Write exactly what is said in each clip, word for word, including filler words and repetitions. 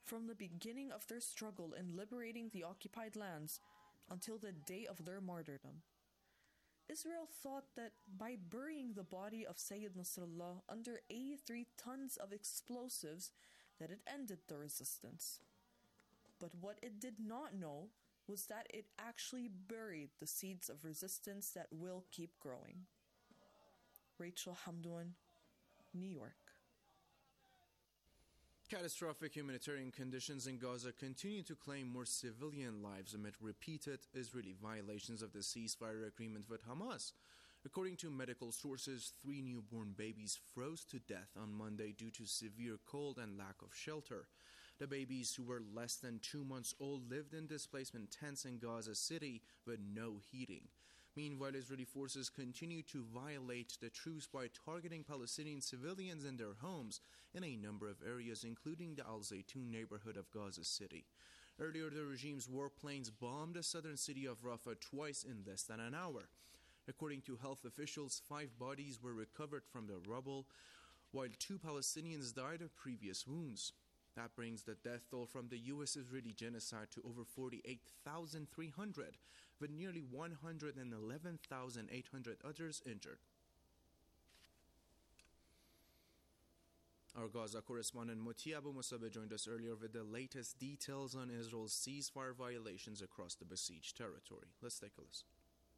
from the beginning of their struggle in liberating the occupied lands until the day of their martyrdom. Israel thought that by burying the body of Sayyid Nasrallah under eighty-three tons of explosives that it ended the resistance. But what it did not know was that it actually buried the seeds of resistance that will keep growing. Rachel Hamdoun, New York. Catastrophic humanitarian conditions in Gaza continue to claim more civilian lives amid repeated Israeli violations of the ceasefire agreement with Hamas. According to medical sources, three newborn babies froze to death on Monday due to severe cold and lack of shelter. The babies, who were less than two months old, lived in displacement tents in Gaza City with no heating. Meanwhile, Israeli forces continue to violate the truce by targeting Palestinian civilians in their homes in a number of areas, including the Al Zaytun neighborhood of Gaza City. Earlier, the regime's warplanes bombed the southern city of Rafah twice in less than an hour. According to health officials, five bodies were recovered from the rubble, while two Palestinians died of previous wounds. That brings the death toll from the U S-Israeli genocide to over forty-eight thousand three hundred, with nearly one hundred eleven thousand eight hundred others injured. Our Gaza correspondent Muti Abu Musab joined us earlier with the latest details on Israel's ceasefire violations across the besieged territory. Let's take a listen.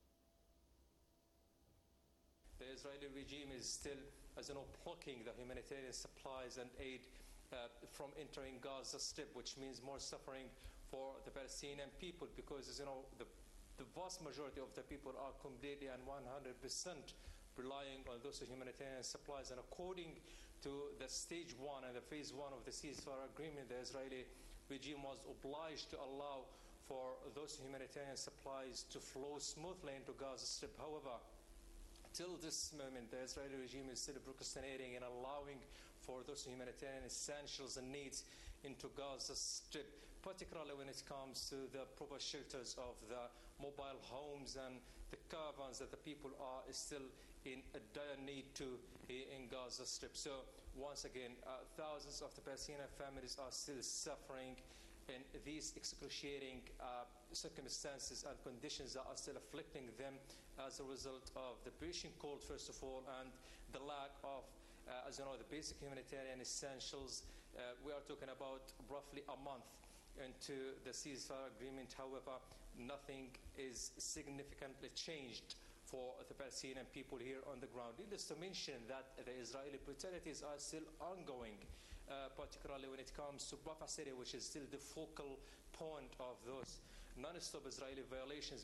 The Israeli regime is still, as you know, blocking the humanitarian supplies and aid Uh, from entering Gaza Strip, which means more suffering for the Palestinian people, because, as you know, the, the vast majority of the people are completely and one hundred percent relying on those humanitarian supplies. And according to the stage one and the phase one of the ceasefire agreement, the Israeli regime was obliged to allow for those humanitarian supplies to flow smoothly into Gaza Strip. However, till this moment, the Israeli regime is still procrastinating and allowing for those humanitarian essentials and needs into Gaza Strip, particularly when it comes to the proper shelters of the mobile homes and the caravans that the people are still in a dire need to in Gaza Strip. So once again, uh, thousands of the Palestinian families are still suffering in these excruciating uh, circumstances and conditions that are still afflicting them as a result of the piercing cold, first of all, and the lack of, uh, as you know, the basic humanitarian essentials. Uh, we are talking about roughly a month into the ceasefire agreement. However, nothing is significantly changed for the Palestinian people here on the ground. Needless to mention that the Israeli brutalities are still ongoing, uh, particularly when it comes to Rafah City, which is still the focal point of those non-stop Israeli violations.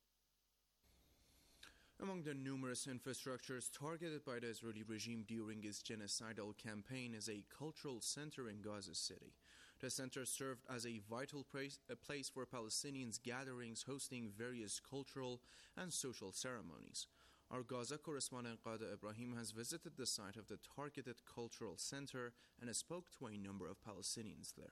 Among the numerous infrastructures targeted by the Israeli regime during its genocidal campaign is a cultural center in Gaza City. The center served as a vital place, a place for Palestinians' gatherings, hosting various cultural and social ceremonies. Our Gaza correspondent Qada Ibrahim has visited the site of the targeted cultural center and spoke to a number of Palestinians there.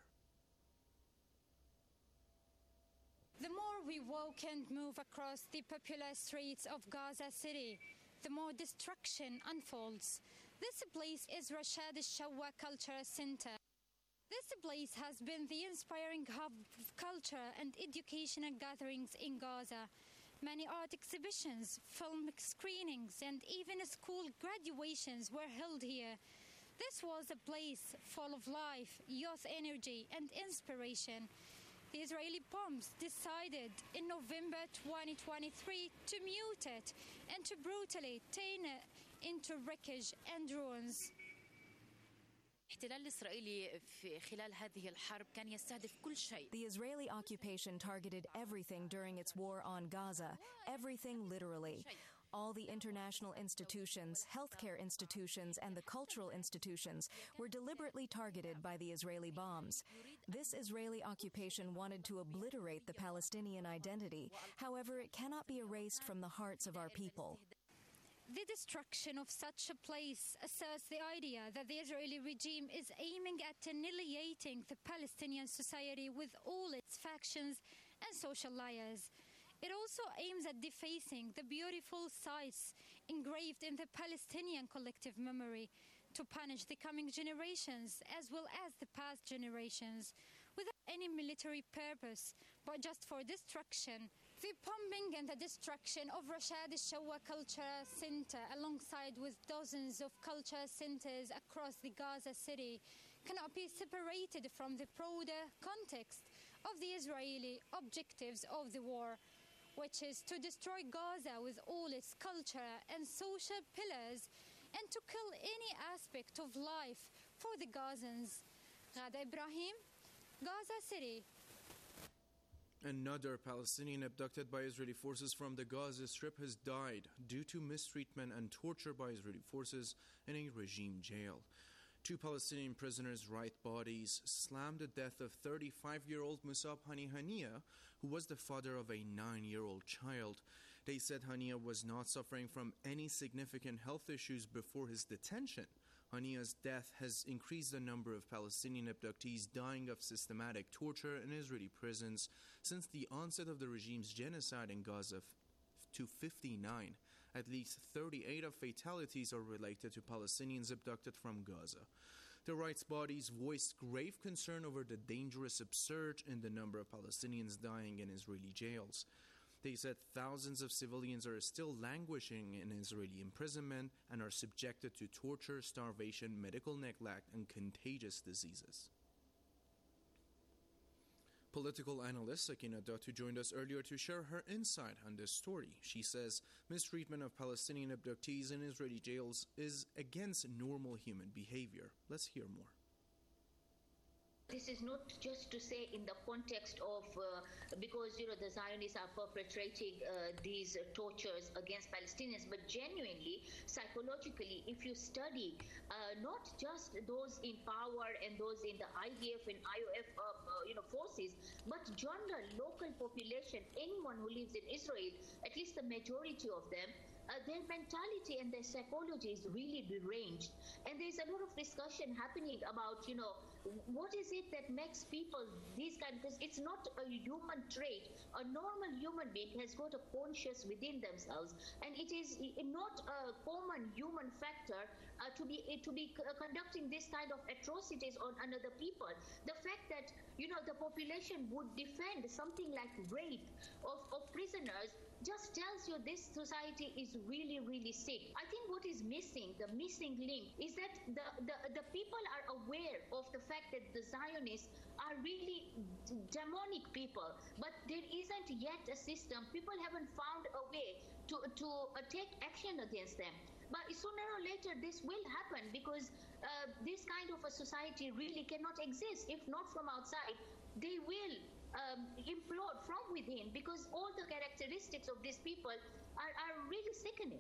The more we walk and move across the popular streets of Gaza City, the more destruction unfolds. This place is Rashad al-Shawwa Cultural Center. This place has been the inspiring hub of culture and educational gatherings in Gaza. Many art exhibitions, film screenings, and even school graduations were held here. This was a place full of life, youth energy, and inspiration. The Israeli bombs decided in November twenty twenty-three to mute it and to brutally turn it into wreckage and ruins. الاحتلال الإسرائيلي في خلال هذه الحرب كان يستهدف كل شيء. The Israeli occupation targeted everything during its war on Gaza, everything literally. All the international institutions, healthcare institutions, and the cultural institutions were deliberately targeted by the Israeli bombs. This Israeli occupation wanted to obliterate the Palestinian identity. However, it cannot be erased from the hearts of our people. The destruction of such a place asserts the idea that the Israeli regime is aiming at annihilating the Palestinian society with all its factions and social layers. It also aims at defacing the beautiful sites engraved in the Palestinian collective memory to punish the coming generations as well as the past generations. without any military purpose, but just for destruction. The bombing and the destruction of Rashad al-Shawwa Cultural Center, alongside with dozens of cultural centers across the Gaza City, cannot be separated from the broader context of the Israeli objectives of the war, which is to destroy Gaza with all its culture and social pillars and to kill any aspect of life for the Gazans. Ghada Ibrahim, Gaza City. Another Palestinian abducted by Israeli forces from the Gaza Strip has died due to mistreatment and torture by Israeli forces in a regime jail. Two Palestinian prisoners' right bodies slammed the death of thirty-five-year-old Musab Hani Hania, who was the father of a nine-year-old child. They said Hania was not suffering from any significant health issues before his detention. Hania's death has increased the number of Palestinian abductees dying of systematic torture in Israeli prisons since the onset of the regime's genocide in Gaza to fifty-nine. At least thirty-eight of fatalities are related to Palestinians abducted from Gaza. The rights bodies voiced grave concern over the dangerous upsurge in the number of Palestinians dying in Israeli jails. They said thousands of civilians are still languishing in Israeli imprisonment and are subjected to torture, starvation, medical neglect, and contagious diseases. Political analyst Sakina Datu joined us earlier to share her insight on this story. She says mistreatment of Palestinian abductees in Israeli jails is against normal human behavior. Let's hear more. This is not just to say in the context of, uh, because, you know, the Zionists are perpetrating uh, these uh, tortures against Palestinians, but genuinely, psychologically, if you study uh, not just those in power and those in the I D F and I O F, uh, uh, you know, forces, but general local population, anyone who lives in Israel, at least the majority of them, Uh, their mentality and their psychology is really deranged. And there's a lot of discussion happening about, you know, what is it that makes people these kind of, because it's not a human trait. A normal human being has got a conscience within themselves, and it is not a common human factor uh, to be to be uh, conducting this kind of atrocities on another people. The fact that, you know, the population would defend something like rape of, of prisoners just tells you this society is really, really sick. I think what is missing, the missing link, is that the, the, the people are aware of the fact that the Zionists are really demonic people, but there isn't yet a system. People haven't found a way to, to uh, take action against them. But sooner or later, this will happen, because uh, this kind of a society really cannot exist. If not from outside, they will Um, implode from within, because all the characteristics of these people are, are really sickening.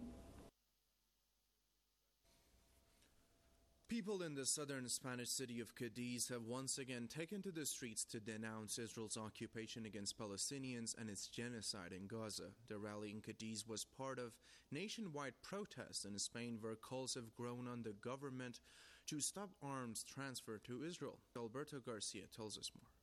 People in the southern Spanish city of Cadiz have once again taken to the streets to denounce Israel's occupation against Palestinians and its genocide in Gaza. The rally in Cadiz was part of nationwide protests in Spain, where calls have grown on the government to stop arms transfer to Israel. Alberto Garcia tells us more.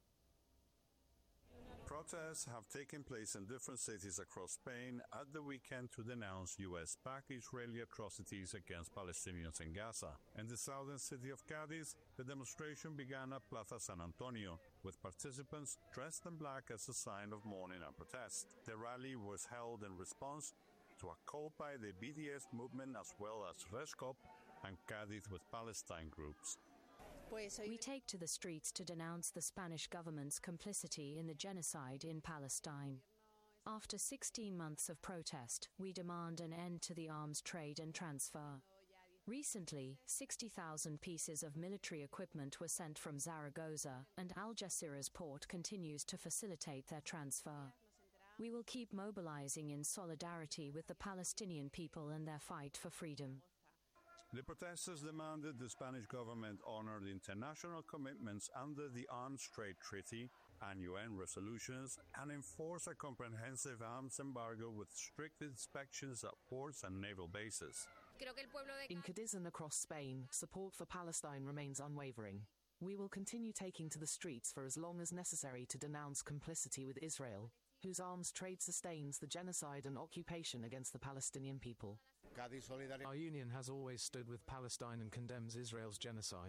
Protests have taken place in different cities across Spain at the weekend to denounce U S-backed Israeli atrocities against Palestinians in Gaza. In the southern city of Cadiz, the demonstration began at Plaza San Antonio, with participants dressed in black as a sign of mourning and protest. The rally was held in response to a call by the B D S movement, as well as Rescop and Cadiz with Palestine groups. We take to the streets to denounce the Spanish government's complicity in the genocide in Palestine. After sixteen months of protest, we demand an end to the arms trade and transfer. Recently, sixty thousand pieces of military equipment were sent from Zaragoza, and Algeciras port continues to facilitate their transfer. We will keep mobilizing in solidarity with the Palestinian people and their fight for freedom. The protesters demanded the Spanish government honor the international commitments under the Arms Trade Treaty and U N resolutions, and enforce a comprehensive arms embargo with strict inspections at ports and naval bases. In Cadiz and across Spain, support for Palestine remains unwavering. We will continue taking to the streets for as long as necessary to denounce complicity with Israel, whose arms trade sustains the genocide and occupation against the Palestinian people. Our union has always stood with Palestine and condemns Israel's genocide.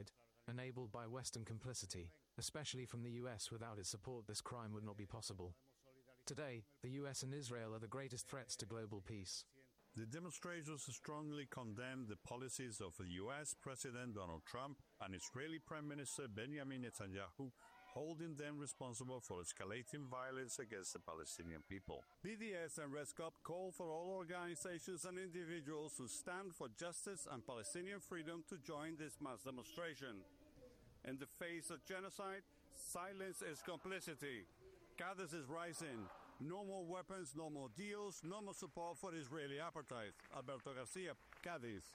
enabled by Western complicity, especially from the U S. Without its support, this crime would not be possible. Today, the U S and Israel are the greatest threats to global peace. The demonstrators strongly condemned the policies of the U S President Donald Trump and Israeli Prime Minister Benjamin Netanyahu, holding them responsible for escalating violence against the Palestinian people. B D S and Red Scout call for all organizations and individuals who stand for justice and Palestinian freedom to join this mass demonstration. In the face of genocide, silence is complicity. Cadiz is rising. No more weapons, no more deals, no more support for Israeli apartheid. Alberto Garcia, Cadiz.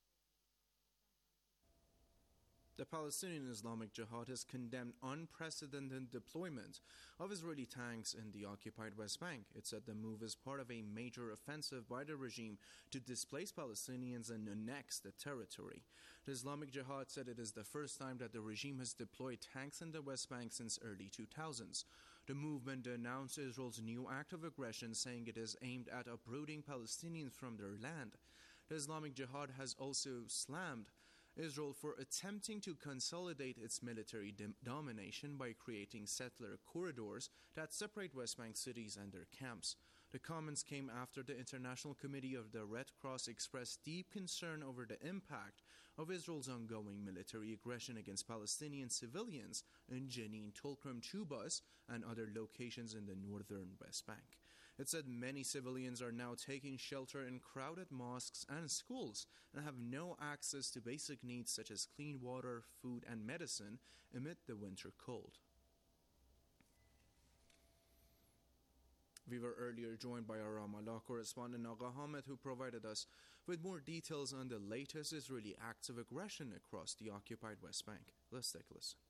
The Palestinian Islamic Jihad has condemned unprecedented deployment of Israeli tanks in the occupied West Bank. It said the move is part of a major offensive by the regime to displace Palestinians and annex the territory. The Islamic Jihad said it is the first time that the regime has deployed tanks in the West Bank since early two thousands. The movement announced Israel's new act of aggression, saying it is aimed at uprooting Palestinians from their land. The Islamic Jihad has also slammed Israel for attempting to consolidate its military dim- domination by creating settler corridors that separate West Bank cities and their camps. The comments came after the International Committee of the Red Cross expressed deep concern over the impact of Israel's ongoing military aggression against Palestinian civilians in Jenin, Tulkarm, Tubas, and other locations in the northern West Bank. It said many civilians are now taking shelter in crowded mosques and schools and have no access to basic needs such as clean water, food, and medicine amid the winter cold. We were earlier joined by our Ramallah correspondent Agha Hamid, who provided us with more details on the latest Israeli acts of aggression across the occupied West Bank. Let's take a listen.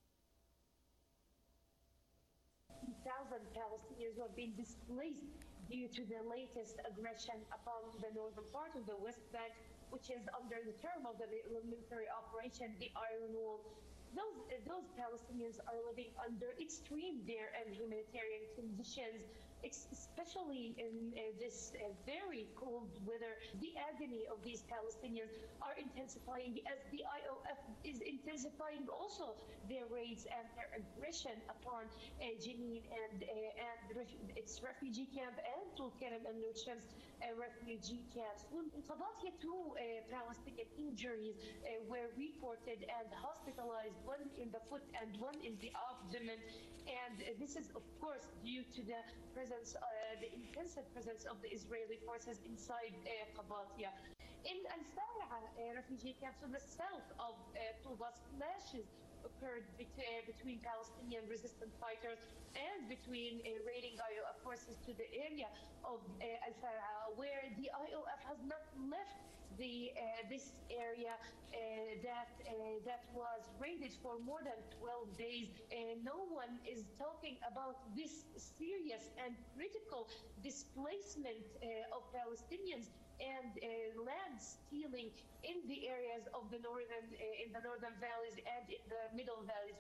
two thousand Palestinians who have been displaced due to the latest aggression upon the northern part of the West Bank, which is under the term of the military operation, the Iron Wall. Those, those Palestinians are living under extreme dire and humanitarian conditions, especially in uh, this uh, very cold weather. The agony of these Palestinians are intensifying as the I O F is intensifying also their raids and their aggression upon uh, Jenin and, uh, and ref- its refugee camp and Tulkarm and Nushem's uh, refugee camps. Qabatia, two uh, Palestinian injuries uh, were reported and hospitalized, one in the foot and one in the abdomen. And uh, this is, of course, due to the presence, uh, the intensive presence of the Israeli forces inside uh, Qabatia. In Al-Fara'a uh, refugee camp to the south of uh, Tubas, clashes occurred bet- uh, between Palestinian resistance fighters and between uh, raiding I O F forces to the area of uh, Al-Fara'a, where the I O F has not left the uh, this area uh, that uh, that was raided for more than twelve days. Uh, no one is talking about this serious and critical displacement uh, of Palestinians and uh, land stealing in the areas of the northern uh, in the northern valleys and in the middle valleys.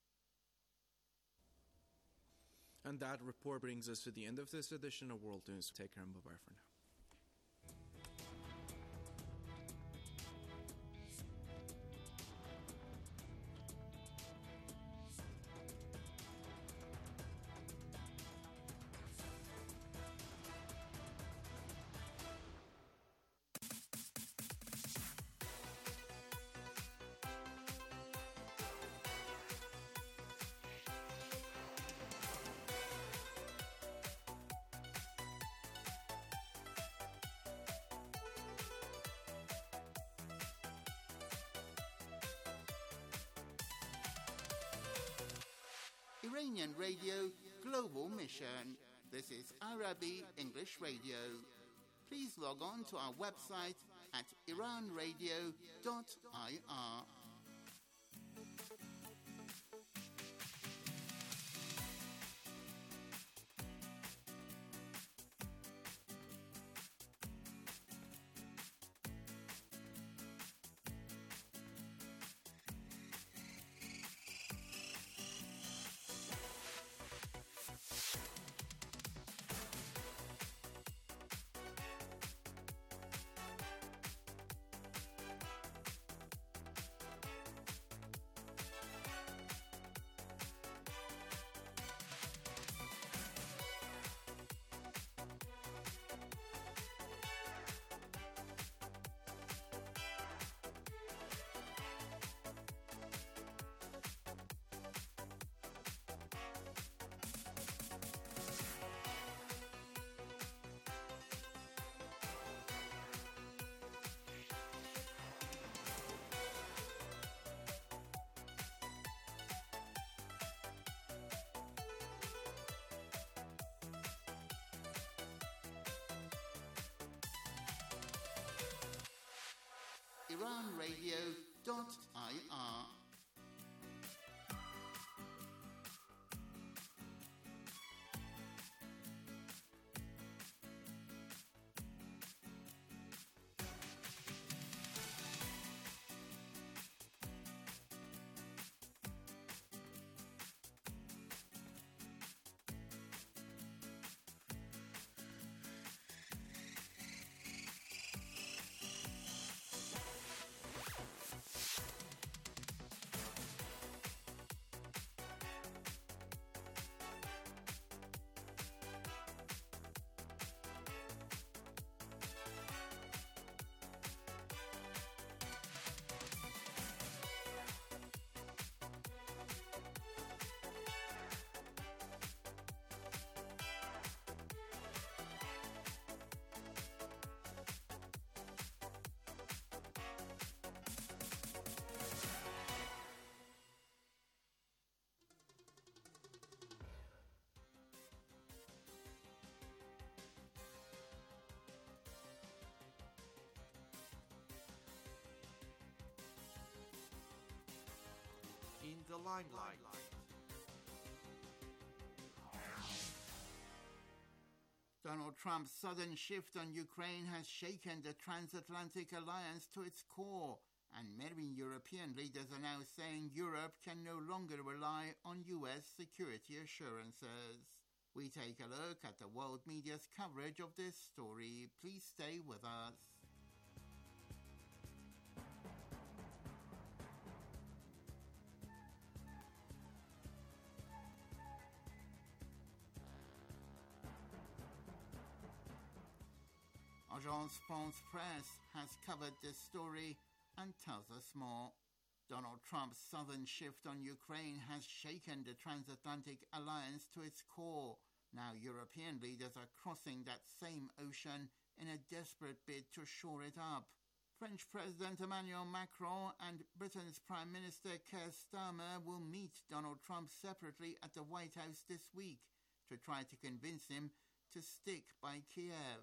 And that report brings us to the end of this edition of World News. Take care and bye-bye for now. Iranian Radio Global Mission. This is Arabi English Radio. Please log on to our website at iran radio dot I R. iran radio dot I R. In the limelight. Donald Trump's sudden shift on Ukraine has shaken the transatlantic alliance to its core, and many European leaders are now saying Europe can no longer rely on U S security assurances. We take a look at the world media's coverage of this story. Please stay with us. Agence France Presse has covered this story and tells us more. Donald Trump's sudden shift on Ukraine has shaken the transatlantic alliance to its core. Now European leaders are crossing that same ocean in a desperate bid to shore it up. French President Emmanuel Macron and Britain's Prime Minister Keir Starmer will meet Donald Trump separately at the White House this week to try to convince him to stick by Kiev.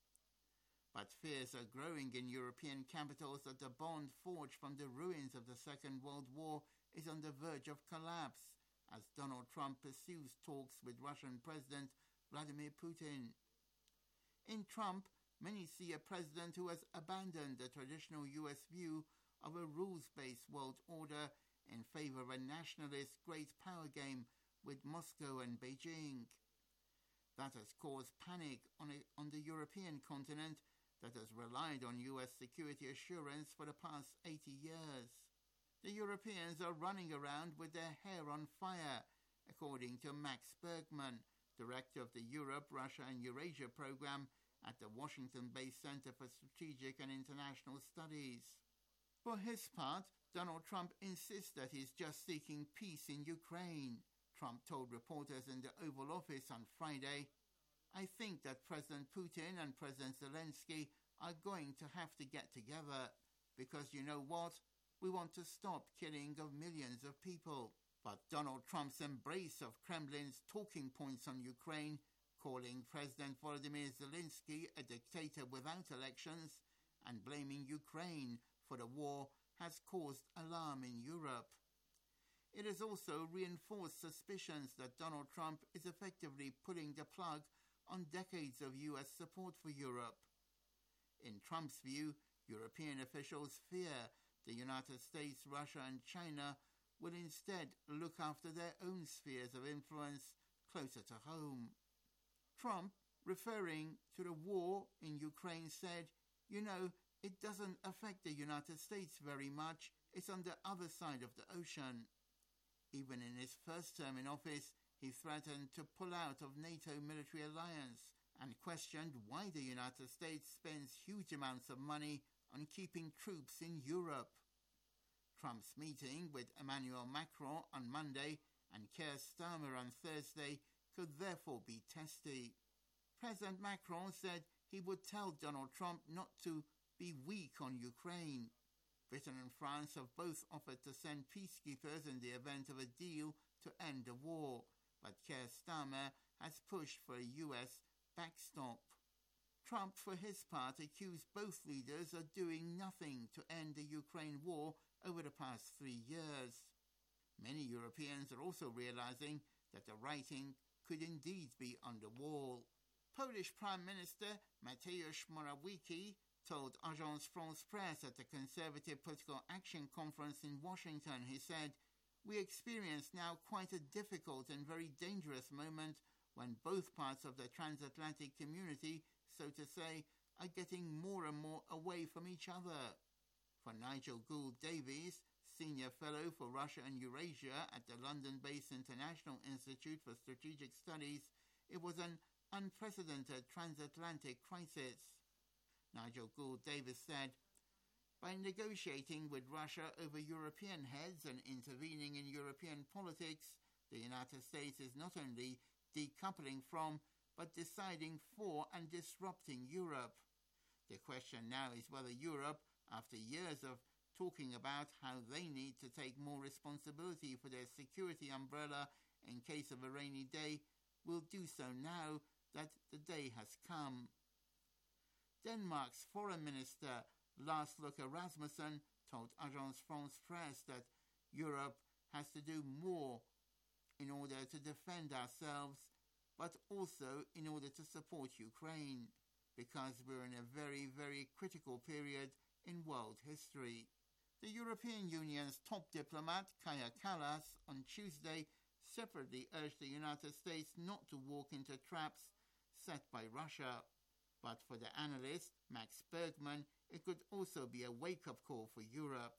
But fears are growing in European capitals that the bond forged from the ruins of the Second World War is on the verge of collapse as Donald Trump pursues talks with Russian President Vladimir Putin. In Trump, many see a president who has abandoned the traditional U S view of a rules-based world order in favor of a nationalist great power game with Moscow and Beijing. That has caused panic on, a, on the European continent that has relied on U S security assurance for the past eighty years. The Europeans are running around with their hair on fire, according to Max Bergman, director of the Europe, Russia and Eurasia program at the Washington-based Center for Strategic and International Studies. For his part, Donald Trump insists that he's just seeking peace in Ukraine. Trump told reporters in the Oval Office on Friday, "I think that President Putin and President Zelensky are going to have to get together because you know what? We want to stop killing of millions of people." But Donald Trump's embrace of Kremlin's talking points on Ukraine, calling President Volodymyr Zelensky a dictator without elections and blaming Ukraine for the war, has caused alarm in Europe. It has also reinforced suspicions that Donald Trump is effectively pulling the plug on decades of U S support for Europe. In Trump's view, European officials fear the United States, Russia and China will instead look after their own spheres of influence closer to home. Trump, referring to the war in Ukraine, said, "You know, it doesn't affect the United States very much. It's on the other side of the ocean." Even in his first term in office, he threatened to pull out of NATO military alliance and questioned why the United States spends huge amounts of money on keeping troops in Europe. Trump's meeting with Emmanuel Macron on Monday and Keir Starmer on Thursday could therefore be testy. President Macron said he would tell Donald Trump not to be weak on Ukraine. Britain and France have both offered to send peacekeepers in the event of a deal to end the war, but Keir Starmer has pushed for a U S backstop. Trump, for his part, accused both leaders of doing nothing to end the Ukraine war over the past three years. Many Europeans are also realizing that the writing could indeed be on the wall. Polish Prime Minister Mateusz Morawiecki told Agence France-Presse at the Conservative Political Action Conference in Washington. He said, "We experience now quite a difficult and very dangerous moment when both parts of the transatlantic community, so to say, are getting more and more away from each other." For Nigel Gould-Davies, Senior Fellow for Russia and Eurasia at the London-based International Institute for Strategic Studies, it was an unprecedented transatlantic crisis. Nigel Gould-Davies said, "By negotiating with Russia over European heads and intervening in European politics, the United States is not only decoupling from, but deciding for and disrupting Europe. The question now is whether Europe, after years of talking about how they need to take more responsibility for their security umbrella in case of a rainy day, will do so now that the day has come." Denmark's Foreign Minister Lars Løkke Rasmussen told Agence France-Presse that Europe has to do more in order to defend ourselves, but also in order to support Ukraine, because we're in a very, very critical period in world history. The European Union's top diplomat, Kaja Kallas, on Tuesday separately urged the United States not to walk into traps set by Russia. But for the analyst, Max Bergman, it could also be a wake-up call for Europe.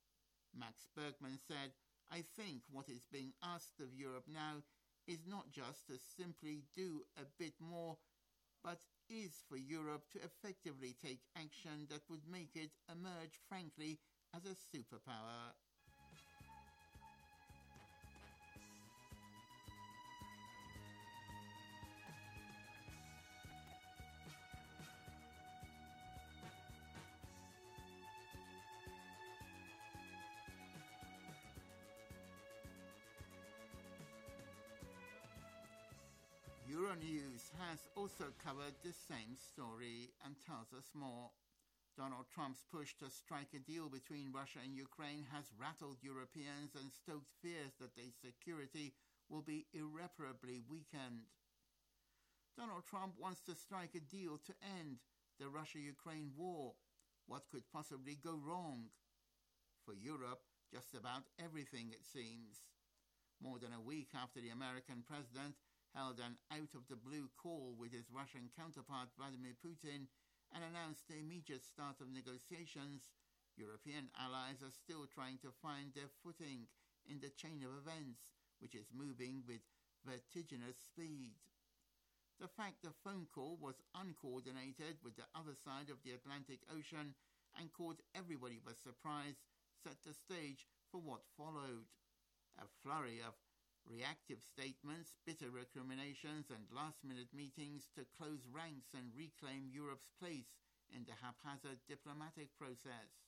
Max Bergman said, "I think what is being asked of Europe now is not just to simply do a bit more, but is for Europe to effectively take action that would make it emerge, frankly, as a superpower." Euronews has also covered the same story and tells us more. Donald Trump's push to strike a deal between Russia and Ukraine has rattled Europeans and stoked fears that their security will be irreparably weakened. Donald Trump wants to strike a deal to end the Russia-Ukraine war. What could possibly go wrong? For Europe, just about everything, it seems. More than a week after the American president held an out-of-the-blue call with his Russian counterpart Vladimir Putin and announced the immediate start of negotiations, European allies are still trying to find their footing in the chain of events, which is moving with vertiginous speed. The fact the phone call was uncoordinated with the other side of the Atlantic Ocean and caught everybody by surprise set the stage for what followed. A flurry of reactive statements, bitter recriminations and last-minute meetings to close ranks and reclaim Europe's place in the haphazard diplomatic process.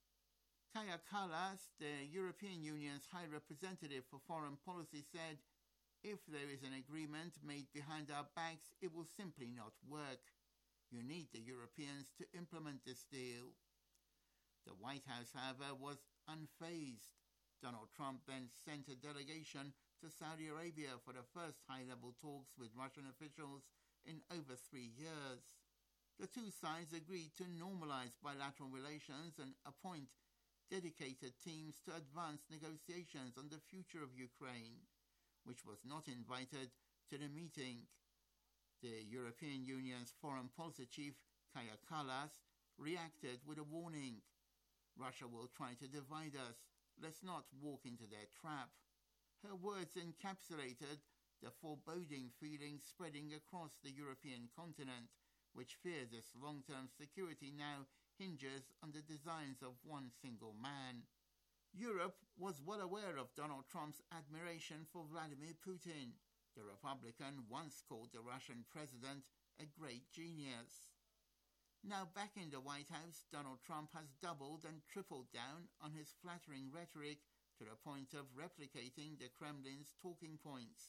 Kaja Kallas, the European Union's High Representative for Foreign Policy, said, "If there is an agreement made behind our backs, it will simply not work. You need the Europeans to implement this deal." The White House, however, was unfazed. Donald Trump then sent a delegation to Saudi Arabia for the first high-level talks with Russian officials in over three years. The two sides agreed to normalize bilateral relations and appoint dedicated teams to advance negotiations on the future of Ukraine, which was not invited to the meeting. The European Union's foreign policy chief, Kaja Kallas, reacted with a warning. "Russia will try to divide us. Let's not walk into their trap." Her words encapsulated the foreboding feeling spreading across the European continent, which fears its long-term security now hinges on the designs of one single man. Europe was well aware of Donald Trump's admiration for Vladimir Putin. The Republican once called the Russian president a great genius. Now back in the White House, Donald Trump has doubled and tripled down on his flattering rhetoric to the point of replicating the Kremlin's talking points.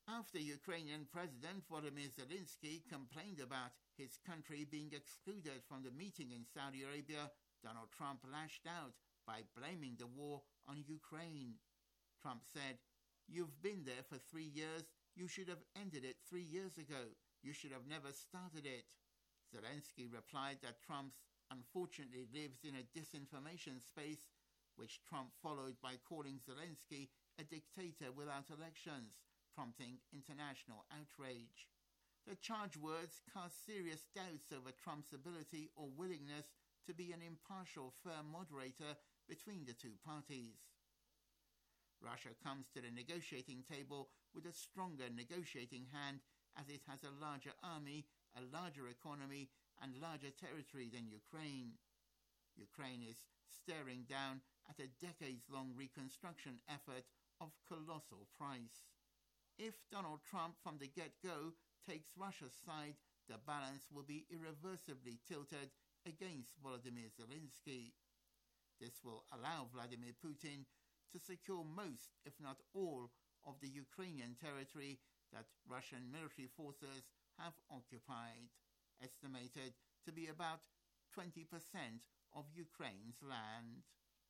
After Ukrainian President Volodymyr Zelensky complained about his country being excluded from the meeting in Saudi Arabia, Donald Trump lashed out by blaming the war on Ukraine. Trump said, "You've been there for three years. You should have ended it three years ago. You should have never started it." Zelensky replied that Trump unfortunately lives in a disinformation space, which Trump followed by calling Zelensky a dictator without elections, prompting international outrage. The charged words cast serious doubts over Trump's ability or willingness to be an impartial, fair moderator between the two parties. Russia comes to the negotiating table with a stronger negotiating hand, as it has a larger army, a larger economy, and larger territory than Ukraine. Ukraine is staring down at a decades-long reconstruction effort of colossal price. If Donald Trump from the get-go takes Russia's side, the balance will be irreversibly tilted against Volodymyr Zelensky. This will allow Vladimir Putin to secure most, if not all, of the Ukrainian territory that Russian military forces have occupied, estimated to be about twenty percent of Ukraine's land.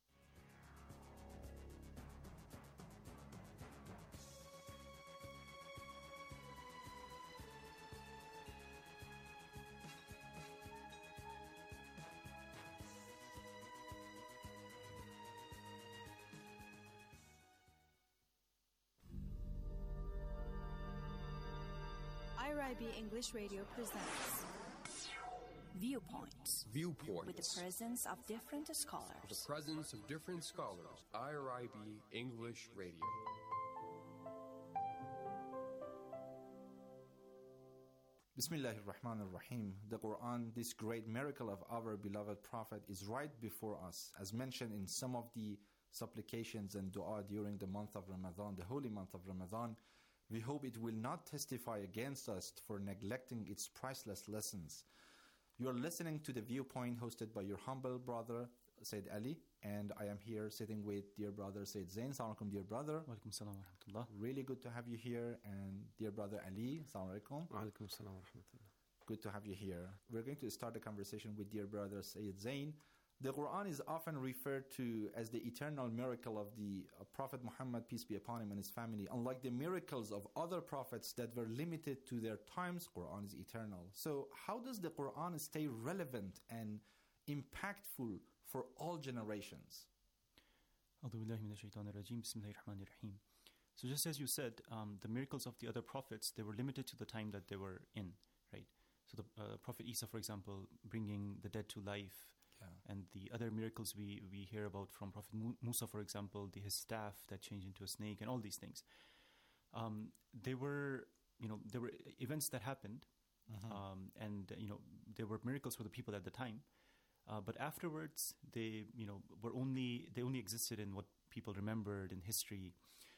I R I B English Radio presents Viewpoints. Viewpoints. With the presence of different scholars. With the presence of different scholars. I R I B English Radio. Bismillahir Rahmanir Rahim. The Quran, this great miracle of our beloved Prophet, is right before us, as mentioned in some of the supplications and dua during the month of Ramadan, the holy month of Ramadan. We hope it will not testify against us for neglecting its priceless lessons. You are listening to The Viewpoint, hosted by your humble brother, Sayyid Ali, and I am here sitting with dear brother Sayyid Zain. Assalamu alaikum, dear brother. Wa alaikum salam wa rahmatullah. Really good to have you here. And dear brother Ali, assalamu alaikum. Wa alaikum salam wa rahmatullah. Good to have you here. We're going to start the conversation with dear brother Sayyid Zain. The Quran is often referred to as the eternal miracle of the uh, Prophet Muhammad, peace be upon him, and his family. Unlike the miracles of other prophets that were limited to their times, Quran is eternal. So how does the Quran stay relevant and impactful for all generations? So just as you said, um, the miracles of the other prophets, they were limited to the time that they were in, right? So the uh, Prophet Isa, for example, bringing the dead to life, yeah. And the other miracles we, we hear about from Prophet Musa, for example, the, his staff that changed into a snake, and all these things. Um, they were, you know, there were events that happened, uh-huh. um, and uh, you know, there were miracles for the people at the time. Uh, but afterwards, they, you know, were only they only existed in what people remembered in history.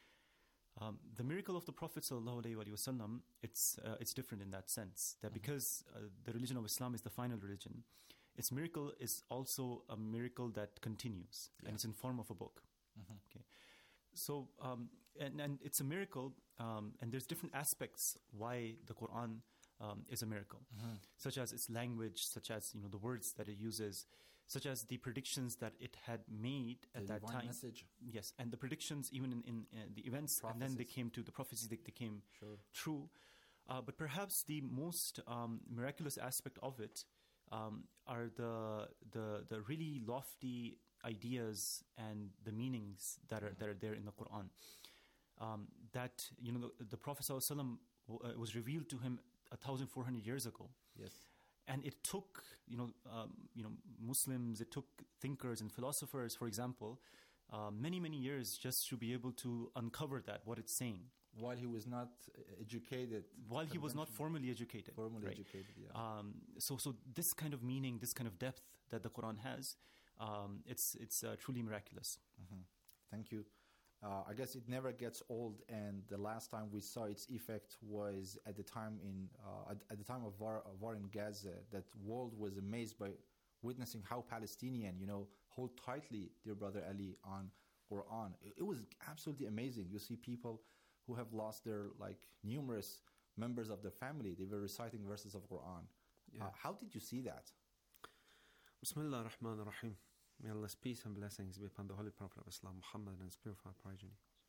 Um, the miracle of the Prophet sallallahu alaihi wasallam, it's uh, it's different in that sense. That uh-huh. because uh, the religion of Islam is the final religion, its miracle is also a miracle that continues, yeah. and it's in form of a book. Uh-huh. Okay, so um, and and it's a miracle, um, and there's different aspects why the Quran um, is a miracle, uh-huh. such as its language, such as you know the words that it uses, such as the predictions that it had made at the that time. Message. Yes, and the predictions even in, in uh, the events, prophecies. And then they came to the prophecies that they came sure. true. Uh, but perhaps the most um, miraculous aspect of it um, are the the the really lofty ideas and the meanings that are that are there in the Quran. Um, that you know the, the Prophet ﷺ w- uh, was revealed to him a thousand four hundred years ago. Yes. And it took, you know, um, you know, Muslims. It took thinkers and philosophers, for example, uh, many, many years just to be able to uncover that, what it's saying. While he was not educated. While he was not formally educated. Formally right? educated, yeah. Um, so, so this kind of meaning, this kind of depth that the Quran has, um, it's it's uh, truly miraculous. Mm-hmm. Thank you. Uh, I guess it never gets old, and the last time we saw its effect was at the time in uh, at, at the time of war, of war in Gaza. That world was amazed by witnessing how Palestinian, you know, hold tightly, dear brother Ali, on Quran. It, it was absolutely amazing. You see people who have lost their like numerous members of the family. They were reciting verses of Quran. Yeah. Uh, how did you see that? Bismillah ar-Rahman ar-Rahim. May Allah's peace and blessings be upon the Holy Prophet of Islam, Muhammad, and his purified progeny.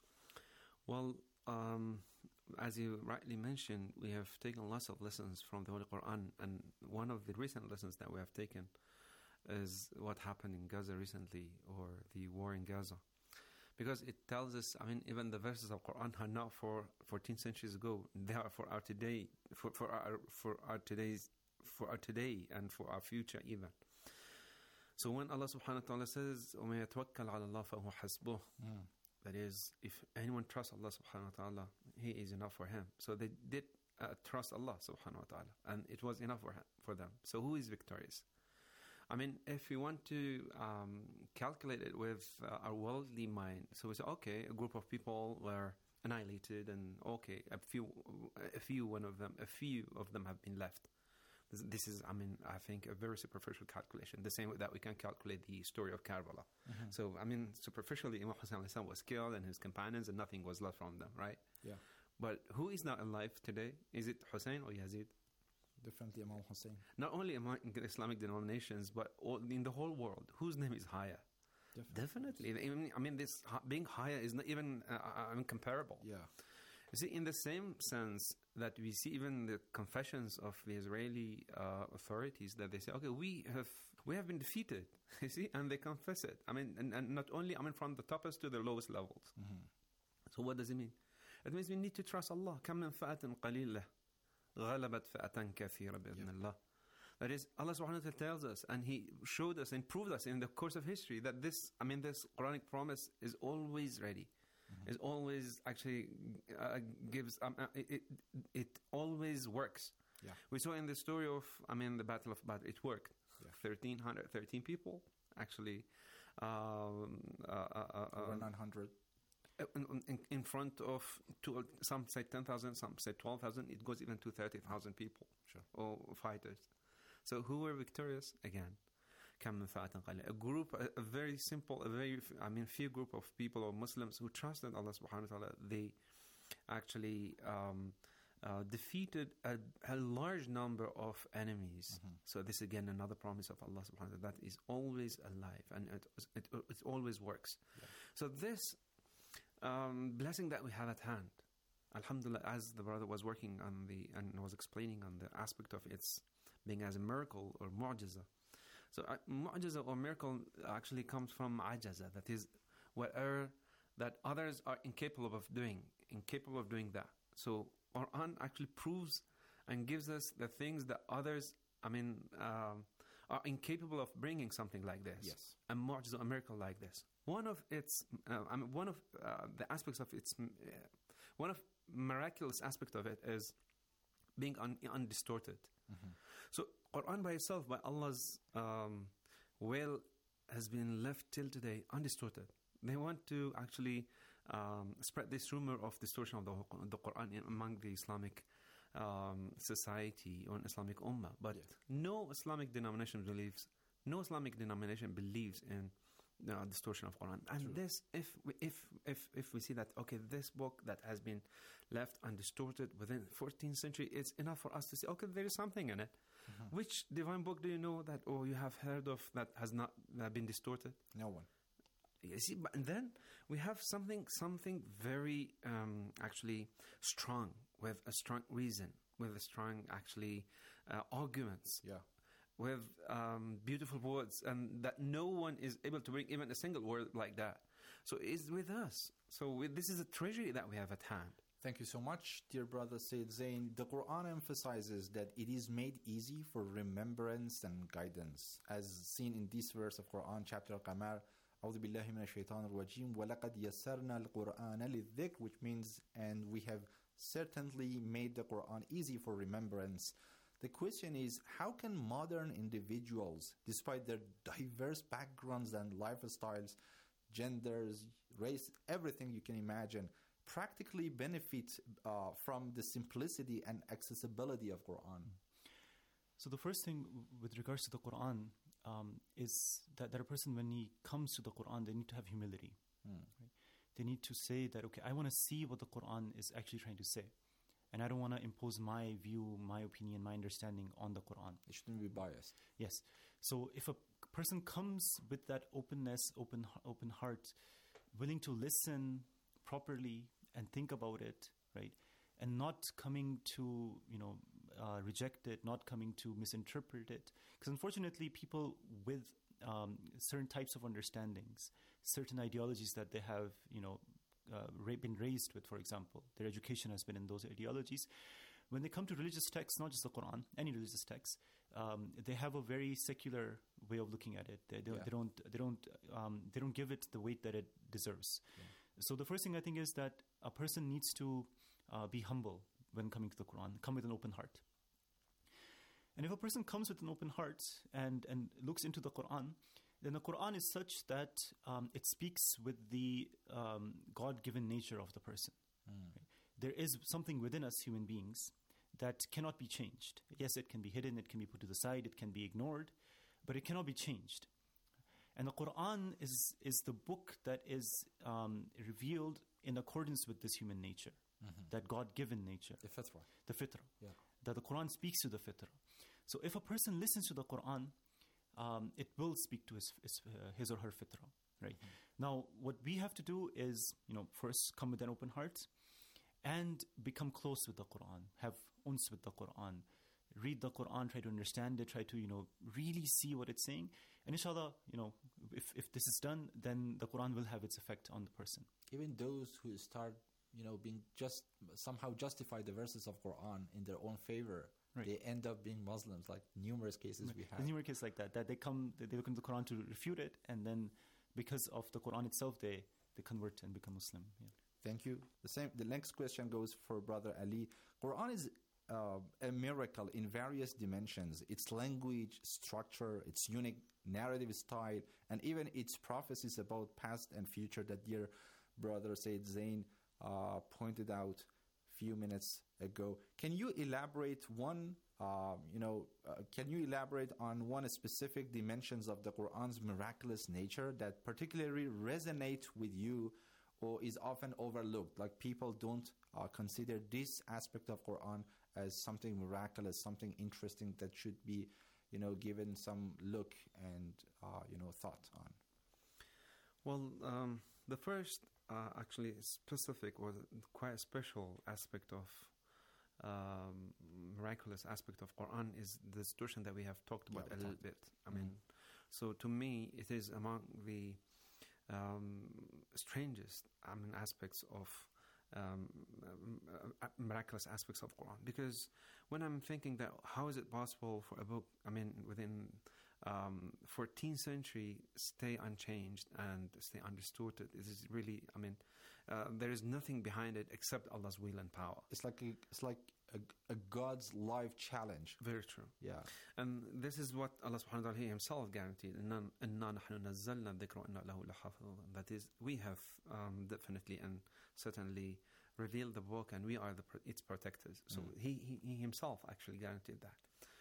Well, um, as you rightly mentioned, we have taken lots of lessons from the Holy Quran, and one of the recent lessons that we have taken is what happened in Gaza recently, or the war in Gaza. Because it tells us, I mean, even the verses of Quran are not for fourteen centuries ago. They are for our today, for, for our for our today's for our today and for our future even. So when Allah subhanahu wa ta'ala says, وَمَن يَتَوَكَّلْ عَلَى اللَّهِ فَهُوَ حَسْبُهُ, that is, if anyone trusts Allah subhanahu wa ta'ala, He is enough for him. So they did uh, trust Allah subhanahu wa ta'ala, and it was enough for him, for them. So who is victorious? I mean, if we want to um, calculate it with uh, our worldly mind, so we say, okay, a group of people were annihilated, and okay, a few, a few, one of them, a few of them have been left. This, this is, I mean, I think a very superficial calculation. The same way that we can calculate the story of Karbala. Mm-hmm. So, I mean, superficially, Imam Hussein alayhi salam was killed and his companions, and nothing was left from them, right? Yeah. But who is not alive today? Is it Hussein or Yazid? Definitely Imam Hussein. Not only among Islamic denominations, but all, in the whole world, whose name is higher? Definitely. Definitely. I mean, this being higher is not even uh, I mean, comparable. Yeah. You see, in the same sense that we see even the confessions of the Israeli uh, authorities, that they say, okay, we have we have been defeated, you see, and they confess it. I mean, and, and not only, I mean, from the toppest to the lowest levels. Mm-hmm. So what does it mean? It means we need to trust Allah. كَمْ مِنْ فَأَةٍ قَلِيلَةٍ غَلَبَتْ فَأَةً كَثِيرًا بِإِذْنِ اللَّهِ. That is, Allah subhanahu wa ta'ala tells us, and He showed us and proved us in the course of history, that this, I mean, this Quranic promise is always ready. Mm-hmm. It always actually uh, gives, um, uh, it, it it always works. Yeah. We saw in the story of, I mean, the Battle of Badr, it worked. Yeah. thirteen thirteen people, actually. Um, uh, uh, uh, Over nine hundred. In, in, in front of, two, some say ten thousand, some say twelve thousand, it goes even to thirty thousand people. Sure. Or fighters. So who were victorious? Again, a group, a, a very simple, a very, I mean, few group of people or Muslims who trusted Allah subhanahu wa ta'ala, they actually um, uh, defeated a, a large number of enemies. Mm-hmm. So this again another promise of Allah subhanahu wa ta'ala, that is always alive, and it it, it, it always works. Yeah. So this um, blessing that we have at hand, alhamdulillah, as the brother was working on the, and was explaining on the aspect of its being as a miracle or mu'jiza. So uh, mu'jiza or miracle actually comes from ajaza, that is whatever that others are incapable of doing, incapable of doing that. So Quran actually proves and gives us the things that others, I mean, um, are incapable of bringing something like this. Yes. A mu'jiza, a miracle like this. One of its, uh, I mean, one of uh, the aspects of its, uh, one of miraculous aspect of it is being un- undistorted. Mm-hmm. So Quran by itself, by Allah's um, will, has been left till today undistorted. They want to actually um, spread this rumor of distortion of the, the Quran in, among the Islamic um, society or Islamic ummah. But yes. no Islamic denomination believes, no Islamic denomination believes in uh, distortion of Quran. And True. this, if we, if if if we see that, okay, this book that has been left undistorted within fourteenth century, it's enough for us to say, okay, there is something in it. Mm-hmm. Which divine book do you know that, or you have heard of, that has not uh, been distorted? No one. You see, but and then we have something, something very um, actually strong, with a strong reason, with a strong actually uh, arguments, yeah, with um, beautiful words, and that no one is able to bring even a single word like that. So it's with us. So we, this is a treasury that we have at hand. Thank you so much, dear brother Sayyid Zain. The Quran emphasizes that it is made easy for remembrance and guidance, as seen in this verse of Quran, chapter Al-Qamar. أعوذ بالله من الشيطان الرجيم وَلَقَدْ يَسَّرْنَا الْقُرْآنَ لِلذِّكْرِ, which means, and we have certainly made the Quran easy for remembrance. The question is, how can modern individuals, despite their diverse backgrounds and lifestyles, genders, race, everything you can imagine, practically benefit uh, from the simplicity and accessibility of Quran? So the first thing w- with regards to the Quran um, is that, that a person, when he comes to the Quran, they need to have humility. Hmm. Right? they need to say that, okay, I want to see what the Quran is actually trying to say. And I don't want to impose my view, my opinion, my understanding on the Quran. It shouldn't be biased. Yes. So if a person comes with that openness, open open heart, willing to listen properly and think about it, right? And not coming to, you know, uh, reject it, not coming to misinterpret it. Because unfortunately, people with um, certain types of understandings, certain ideologies that they have, you know, uh, ra- been raised with, for example, their education has been in those ideologies. When they come to religious texts, not just the Quran, any religious text, um, they have a very secular way of looking at it. They, they, Yeah. they don't, they don't, um, they don't give it the weight that it deserves. Yeah. So the first thing I think is that a person needs to uh, be humble when coming to the Quran, come with an open heart. And if a person comes with an open heart and, and looks into the Quran, then the Quran is such that um, it speaks with the um, God-given nature of the person. Mm. Right? There is something within us human beings that cannot be changed. Yes, it can be hidden, it can be put to the side, it can be ignored, but it cannot be changed. And the Quran is, is the book that is um, revealed in accordance with this human nature, Mhm. that God-given nature. The fitrah. The fitrah. Yeah. That the Quran speaks to the fitrah. So if a person listens to the Quran, um, it will speak to his his, uh, his or her fitrah, right? Mm-hmm. Now, what we have to do is, you know, first come with an open heart and become close with the Quran, have uns with the Quran, read the Quran, try to understand it, try to, you know, really see what it's saying. And inshallah, you know, if, if this is done, then the Quran will have its effect on the person. Even those who start, you know, being just somehow justify the verses of Quran in their own favor, Right. they end up being Muslims, like numerous cases we have. There's numerous cases like that, that they come, they, they look into the Quran to refute it, and then because of the Quran itself, they, they convert and become Muslim. Yeah. Thank you. The same. The next question goes for Brother Ali. Quran is uh, a miracle in various dimensions. Its language, structure, its unique narrative style, and even its prophecies about past and future that dear Brother Said Zain uh, pointed out a few minutes ago. Can you elaborate one, uh, you know, uh, can you elaborate on one specific dimensions of the Quran's miraculous nature that particularly resonate with you or is often overlooked? Like people don't uh, consider this aspect of Quran as something miraculous, something interesting that should be, you know, given some look and, uh, you know, thought on. Well, um, the first uh, actually specific or quite a special aspect of um, miraculous aspect of Quran is the situation that we have talked about Yeah, a little talked. bit. I mean, so to me, it is among the um, strangest I mean, aspects of um, uh, miraculous aspects of Quran. Because when I'm thinking that how is it possible for a book, I mean, within um, fourteenth century stay unchanged and stay undistorted, it is really, I mean, uh, there is nothing behind it except Allah's will and power. It's like a, it's like a, a God's life challenge. Very true. Yeah. And this is what Allah subhanahu wa ta'ala He Himself guaranteed. إِنَّا نَحْنُ نَزَّلْنَا الذِّكْرَ وَإِنَّا لَهُ لَحَافِظُونَ. That is, we have um, definitely and certainly revealed the book and we are the pro- its protectors. So Mm. he, he, he Himself actually guaranteed that.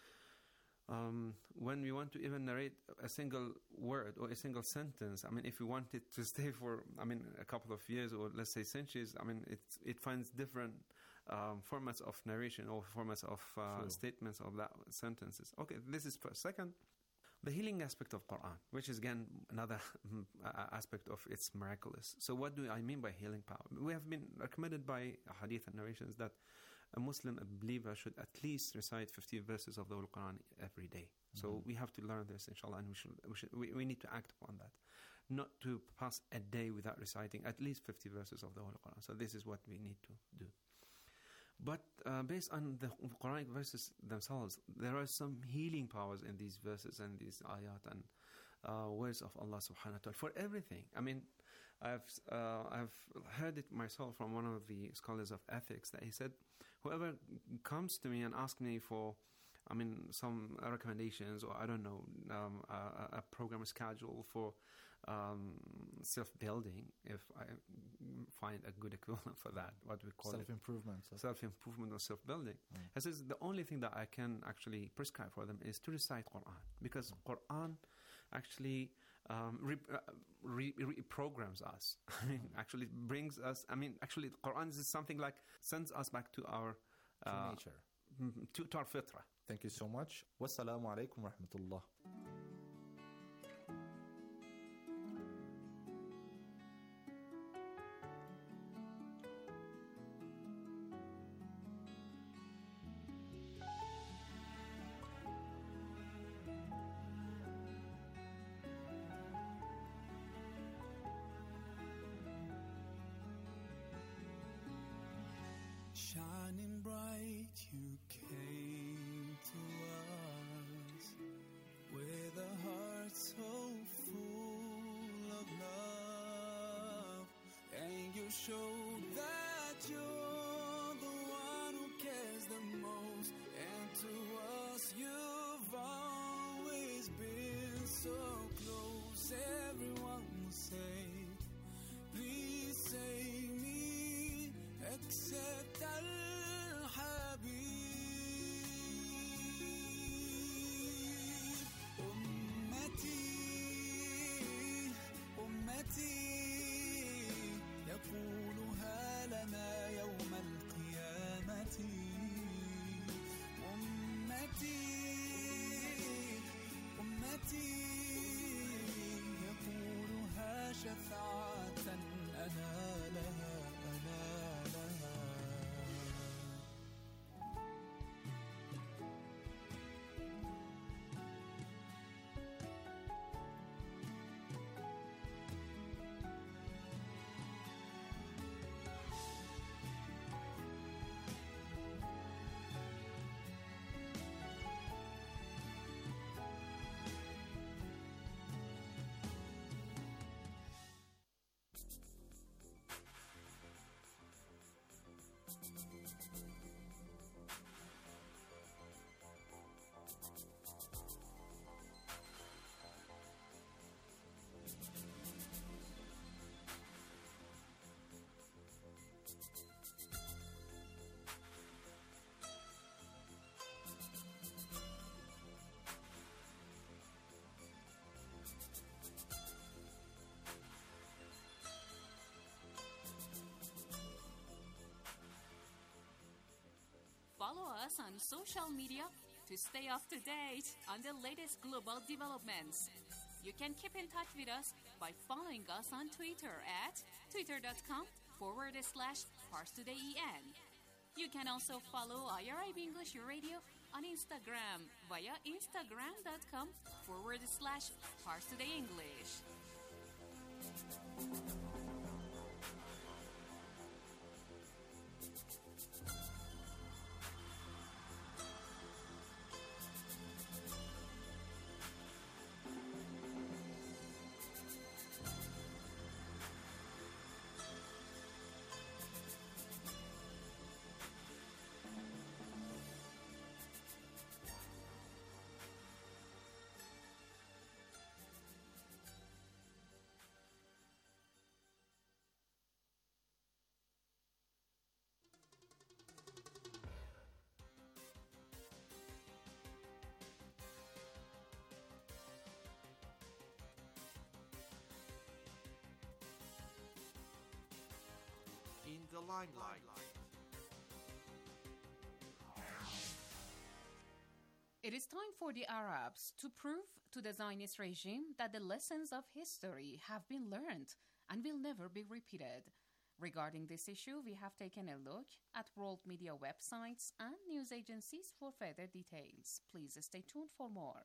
Um, when we want to even narrate a single word or a single sentence, I mean, if we want it to stay for, I mean, a couple of years or let's say centuries, I mean, it it finds different um, formats of narration or formats of uh, True. statements of that sentences. Okay, this is first. Second, the healing aspect of Quran, which is again another aspect of its miraculous. So, what do I mean by healing power? We have been recommended by hadith and narrations that a Muslim, a believer, should at least recite fifty verses of the Holy Quran every day. So Mhm. we have to learn this, inshallah, and we should, we, should we, we need to act upon that. Not to pass a day without reciting at least fifty verses of the Holy Quran. So this is what we need to do. But uh, based on the Quranic verses themselves, there are some healing powers in these verses and these ayat and uh, words of Allah subhanahu wa ta'ala for everything. I mean, I've uh, I've heard it myself from one of the scholars of ethics that he said, whoever comes to me and asks me for, I mean, some recommendations or I don't know, um, a, a program schedule for um, self-building, if I find a good equivalent for that, what we call Self-improvement. it, self-improvement or self-building. He says the only thing that I can actually prescribe for them is to recite Quran, because Quran actually um, re- uh, re- reprograms us. I mean, actually brings us, I mean, actually, the Quran is something like sends us back to our to uh, nature. To, to our fitra. Thank you so much. Wassalamu alaikum wa rahmatullah. Shining bright, you came to us with a heart so full of love, and you showed that you're the one who cares the most, and to us you've always been so close. Everyone will say, please save me, except Al-Habib. Ummati, Ummati, يقولها لنا يوم القيامة. أمتي أمتي يقولها شفاعة أنا لها أنا لها. Follow us on social media to stay up to date on the latest global developments. You can keep in touch with us by following us on Twitter at twitter.com forward slash ParsTodayEN. You can also follow I R I B English Radio on Instagram via instagram.com forward slash ParsTodayEnglish. In the limelight. It is time for the Arabs to prove to the Zionist regime that the lessons of history have been learned and will never be repeated. Regarding this issue, we have taken a look at world media websites and news agencies for further details. Please stay tuned for more.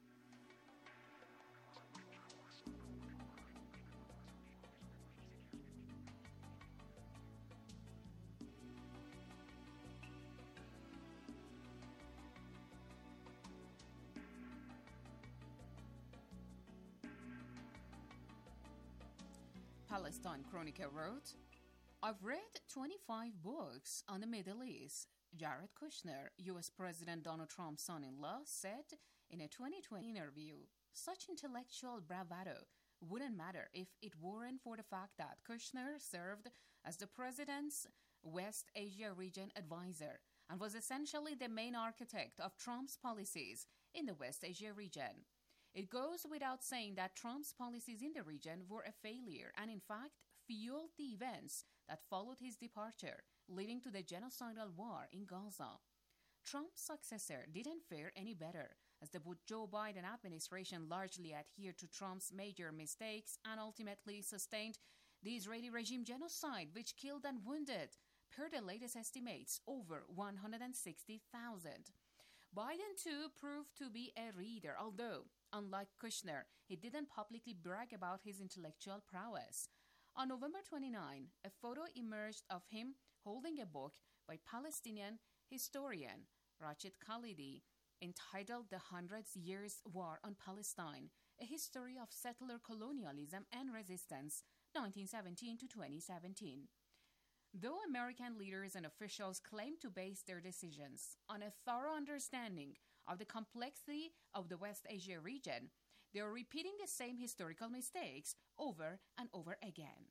Palestine Chronicle wrote, I've read twenty-five books on the Middle East. Jared Kushner, U S President Donald Trump's son-in-law, said in a twenty twenty interview, such intellectual bravado wouldn't matter if it weren't for the fact that Kushner served as the president's West Asia region advisor and was essentially the main architect of Trump's policies in the West Asia region. It goes without saying that Trump's policies in the region were a failure and, in fact, fueled the events that followed his departure, leading to the genocidal war in Gaza. Trump's successor didn't fare any better, as the Joe Biden administration largely adhered to Trump's major mistakes and ultimately sustained the Israeli regime genocide, which killed and wounded, per the latest estimates, over one hundred sixty thousand. Biden, too, proved to be a reader, although, unlike Kushner, he didn't publicly brag about his intellectual prowess. On November twenty-ninth, a photo emerged of him holding a book by Palestinian historian Rachid Khalidi entitled The Hundred Years' War on Palestine, A History of Settler Colonialism and Resistance, nineteen seventeen to twenty seventeen. Though American leaders and officials claim to base their decisions on a thorough understanding of the complexity of the West Asia region, they are repeating the same historical mistakes over and over again.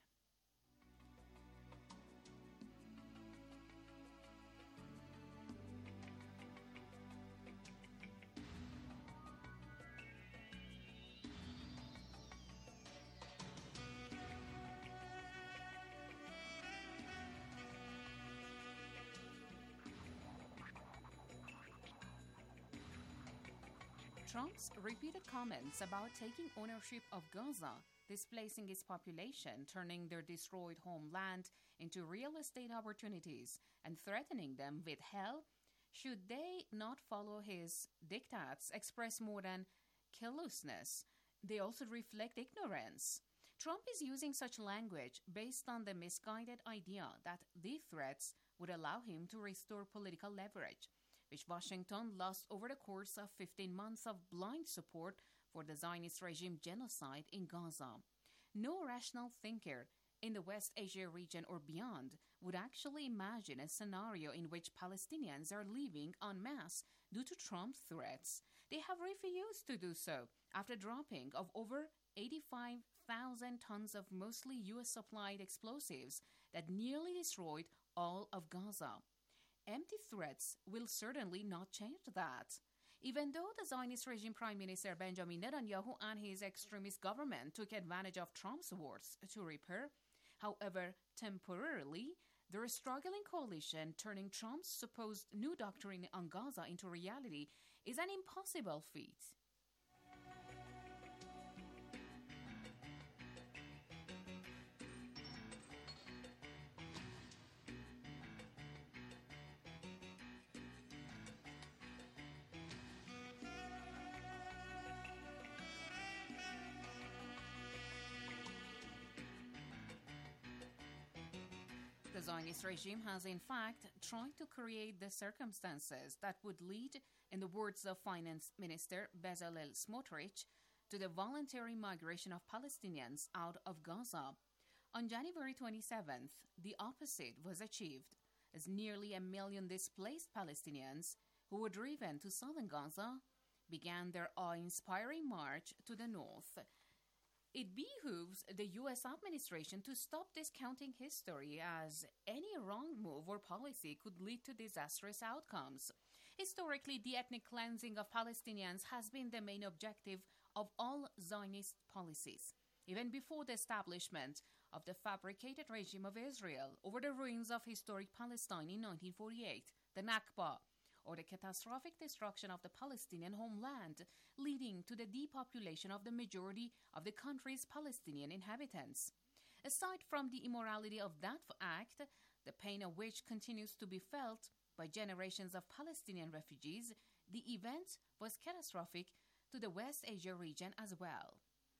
Trump's repeated comments about taking ownership of Gaza, displacing its population, turning their destroyed homeland into real estate opportunities, and threatening them with hell, should they not follow his diktats, express more than carelessness, they also reflect ignorance. Trump is using such language based on the misguided idea that these threats would allow him to restore political leverage, which Washington lost over the course of fifteen months of blind support for the Zionist regime genocide in Gaza. No rational thinker in the West Asia region or beyond would actually imagine a scenario in which Palestinians are leaving en masse due to Trump's threats. They have refused to do so after dropping of over eighty-five thousand tons of mostly U S-supplied explosives that nearly destroyed all of Gaza. Empty threats will certainly not change that. Even though the Zionist regime Prime Minister Benjamin Netanyahu and his extremist government took advantage of Trump's words to repair, however, temporarily, their struggling coalition turning Trump's supposed new doctrine on Gaza into reality is an impossible feat. The Zionist regime has in fact tried to create the circumstances that would lead, in the words of Finance Minister Bezalel Smotrich, to the voluntary migration of Palestinians out of Gaza. On January twenty-seventh, the opposite was achieved, as nearly a million displaced Palestinians who were driven to southern Gaza began their awe-inspiring march to the north. It behooves the U S administration to stop discounting history, as any wrong move or policy could lead to disastrous outcomes. Historically, the ethnic cleansing of Palestinians has been the main objective of all Zionist policies, even before the establishment of the fabricated regime of Israel over the ruins of historic Palestine in nineteen forty-eight, the Nakba, or the catastrophic destruction of the Palestinian homeland, leading to the depopulation of the majority of the country's Palestinian inhabitants. Aside from the immorality of that act, the pain of which continues to be felt by generations of Palestinian refugees, the event was catastrophic to the West Asia region as well.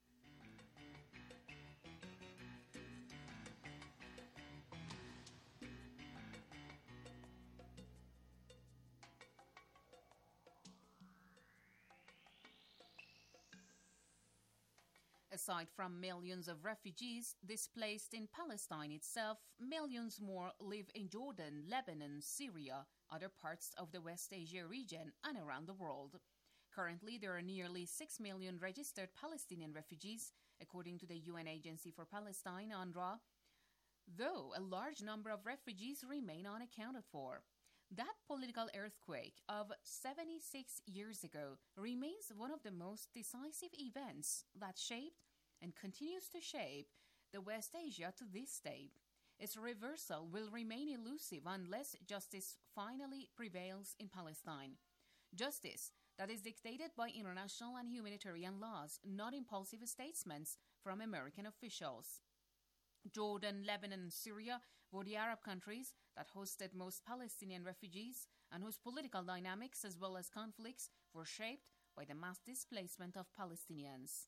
Aside from millions of refugees displaced in Palestine itself, millions more live in Jordan, Lebanon, Syria, other parts of the West Asia region, and around the world. Currently, there are nearly six million registered Palestinian refugees, according to the U N Agency for Palestine, UNRWA, though a large number of refugees remain unaccounted for. That political earthquake of seventy-six years ago remains one of the most decisive events that shaped and continues to shape the West Asia to this day. Its reversal will remain elusive unless justice finally prevails in Palestine. Justice that is dictated by international and humanitarian laws, not impulsive statements from American officials. Jordan, Lebanon, and Syria were the Arab countries that hosted most Palestinian refugees and whose political dynamics as well as conflicts were shaped by the mass displacement of Palestinians.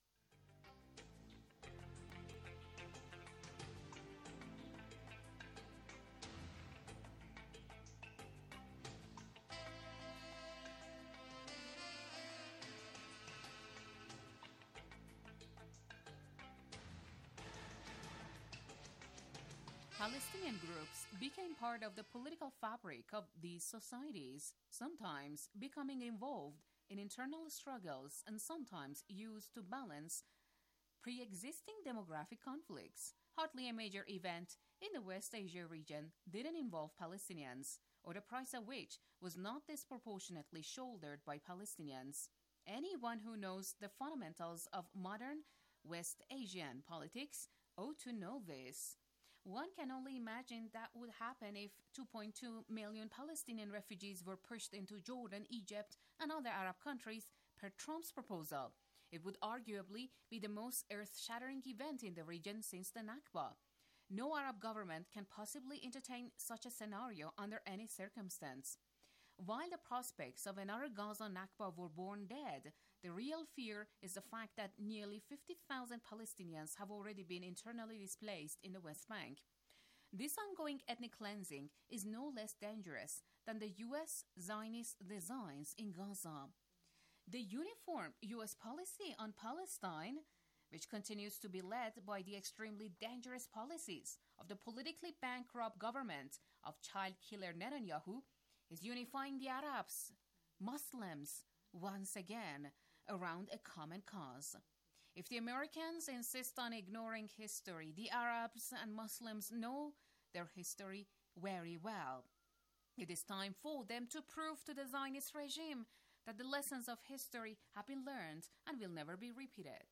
Palestinian groups became part of the political fabric of these societies, sometimes becoming involved in internal struggles and sometimes used to balance pre-existing demographic conflicts. Hardly a major event in the West Asia region didn't involve Palestinians, or the price of which was not disproportionately shouldered by Palestinians. Anyone who knows the fundamentals of modern West Asian politics ought to know this. One can only imagine that would happen if two point two million Palestinian refugees were pushed into Jordan, Egypt, and other Arab countries per Trump's proposal. It would arguably be the most earth-shattering event in the region since the Nakba. No Arab government can possibly entertain such a scenario under any circumstance. While the prospects of another Gaza Nakba were born dead, the real fear is the fact that nearly fifty thousand Palestinians have already been internally displaced in the West Bank. This ongoing ethnic cleansing is no less dangerous than the U S Zionist designs in Gaza. The uniform U S policy on Palestine, which continues to be led by the extremely dangerous policies of the politically bankrupt government of child killer Netanyahu, is unifying the Arabs, Muslims, once again, around a common cause. If the Americans insist on ignoring history, the Arabs and Muslims know their history very well. It is time for them to prove to the Zionist regime that the lessons of history have been learned and will never be repeated.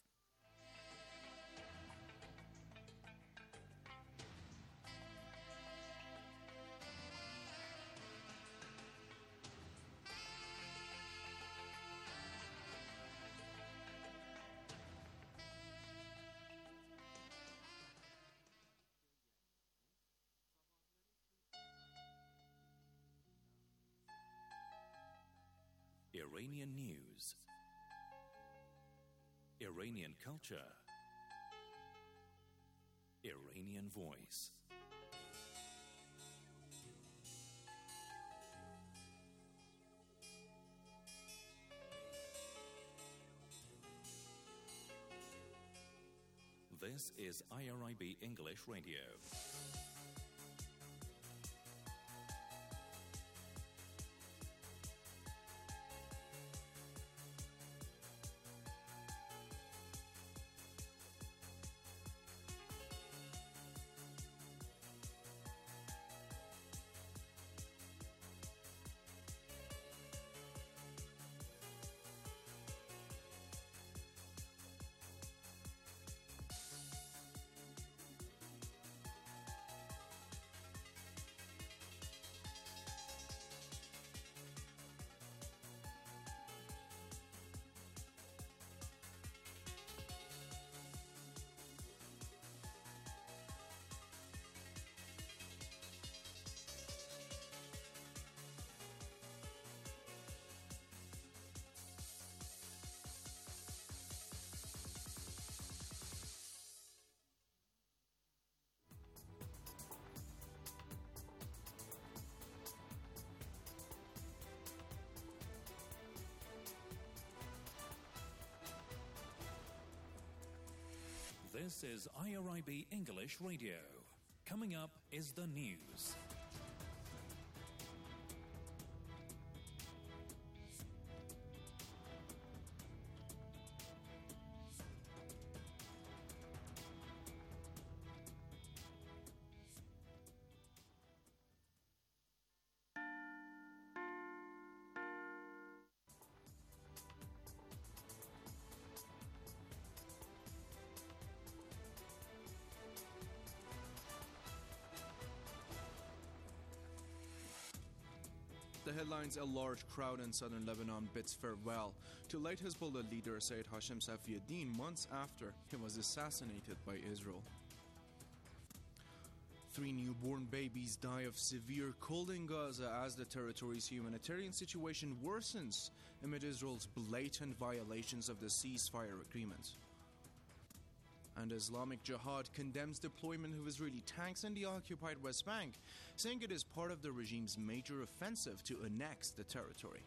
Iranian news, Iranian culture, Iranian voice. This is I R I B English Radio. This is I R I B English Radio. Coming up is the news. The headlines: a large crowd in southern Lebanon bids farewell to late Hezbollah leader Sayyid Hashem Safieddin months after he was assassinated by Israel. Three newborn babies die of severe cold in Gaza as the territory's humanitarian situation worsens amid Israel's blatant violations of the ceasefire agreement. And Islamic Jihad condemns deployment of Israeli tanks in the occupied West Bank, saying it is part of the regime's major offensive to annex the territory.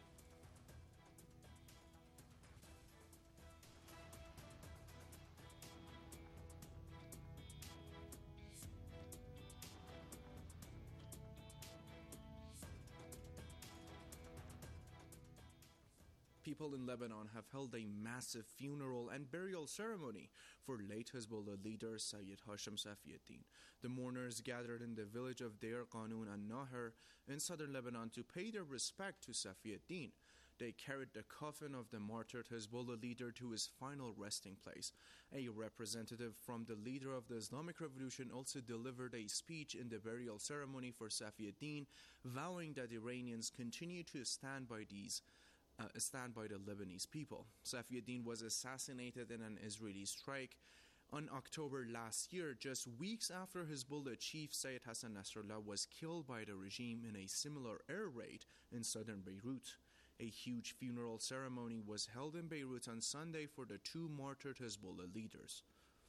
People in Lebanon have held a massive funeral and burial ceremony for late Hezbollah leader Sayyid Hashem Safieddin. The mourners gathered in the village of Deir Qanun and Nahr in southern Lebanon to pay their respect to Safieddin. They carried the coffin of the martyred Hezbollah leader to his final resting place. A representative from the leader of the Islamic Revolution also delivered a speech in the burial ceremony for Safieddin, vowing that Iranians continue to stand by these Uh, stand by the Lebanese people. Safieddin was assassinated in an Israeli strike on October last year, just weeks after Hezbollah chief Sayyid Hassan Nasrallah was killed by the regime in a similar air raid in southern Beirut. A huge funeral ceremony was held in Beirut on Sunday for the two martyred Hezbollah leaders.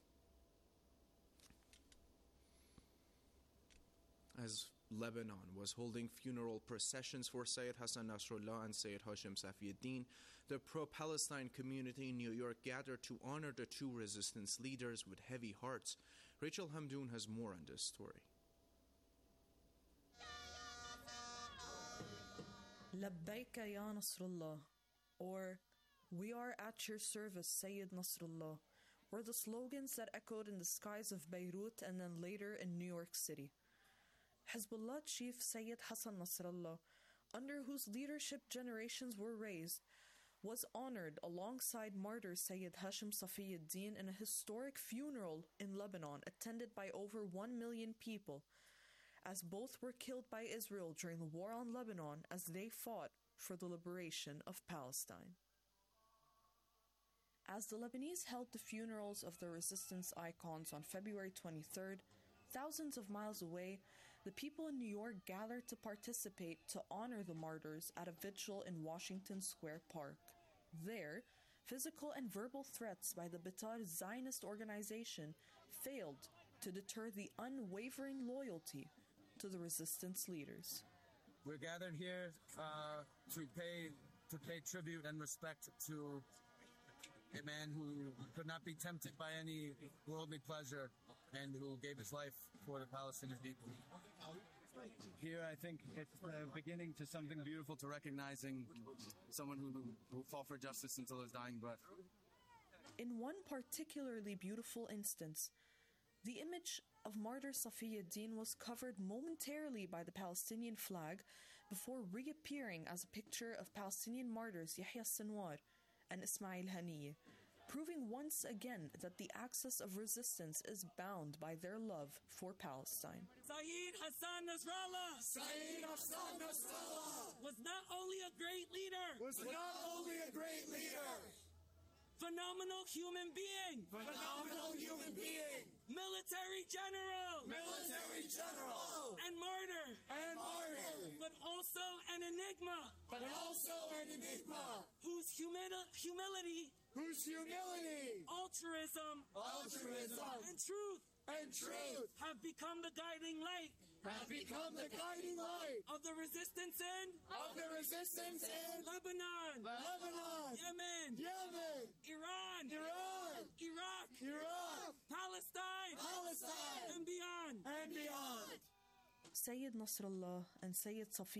As Lebanon was holding funeral processions for Sayyid Hassan Nasrallah and Sayyid Hashem Safieddin, the pro-Palestine community in New York gathered to honor the two resistance leaders with heavy hearts. Rachel Hamdoun has more on this story. Labbaika ya Nasrallah, or "We are at your service, Sayyid Nasrallah," were the slogans that echoed in the skies of Beirut and then later in New York City. Hezbollah chief Sayyid Hassan Nasrallah, under whose leadership generations were raised, was honored alongside martyr Sayyid Hashem Safieddin in a historic funeral in Lebanon attended by over one million people, as both were killed by Israel during the war on Lebanon as they fought for the liberation of Palestine. As the Lebanese held the funerals of the resistance icons on February twenty-third, thousands of miles away, the people in New York gathered to participate to honor the martyrs at a vigil in Washington Square Park. There, physical and verbal threats by the Betar Zionist organization failed to deter the unwavering loyalty to the resistance leaders. We're gathered here uh, to pay to pay tribute and respect to a man who could not be tempted by any worldly pleasure and who gave his life for the Palestinian people. Here, I think it's the beginning to something beautiful, to recognizing someone who, who fought for justice until his dying breath. In one particularly beautiful instance, the image of martyr Safieddin was covered momentarily by the Palestinian flag before reappearing as a picture of Palestinian martyrs Yahya Sinwar and Ismail Haniyeh, proving once again that the axis of resistance is bound by their love for Palestine. Sayyid Hassan Nasrallah, Sayyid Hassan Nasrallah was not only a great leader, was not only a great leader, phenomenal human being, phenomenal human being, military general, military general, and martyr, and martyr, but also an enigma, but also an enigma, whose humili- humility, whose humility, altruism, altruism, and truth, and truth have become the guiding light, have become the guiding light of the resistance in, of the resistance in Lebanon, Lebanon, Yemen, Yemen, Iran, Iran, Iraq, Iraq, Palestine, Palestine, and beyond, and beyond. Sayyid Nasrallah and Sayyid Safi